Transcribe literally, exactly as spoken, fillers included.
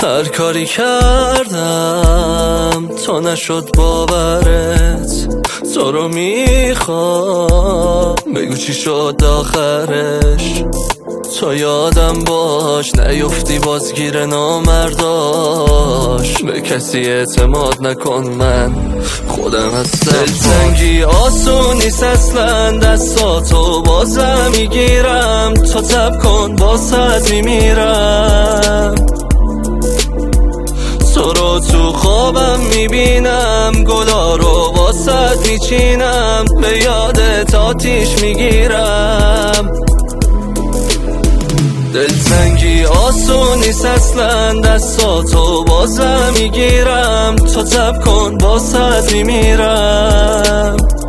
هر کاری کردم تا نشد باورت، تو رو میخوام بگو چی شد آخرش. تو یادم باش نیفتی بازگیر نامرداش، به کسی اعتماد نکن من خودم هستم. دلتنگی آسون نیست اصلا، دستاتو بازم میگیرم، تو تب کن بازت میمیرم. تو رو تو خوابم میبینم، گلا رو واسط میچینم، به یادت آتیش میگیرم. دلتنگی آسون نیست اصلا، دستاتو بازم میگیرم، تو تب کن بازت میمیرم.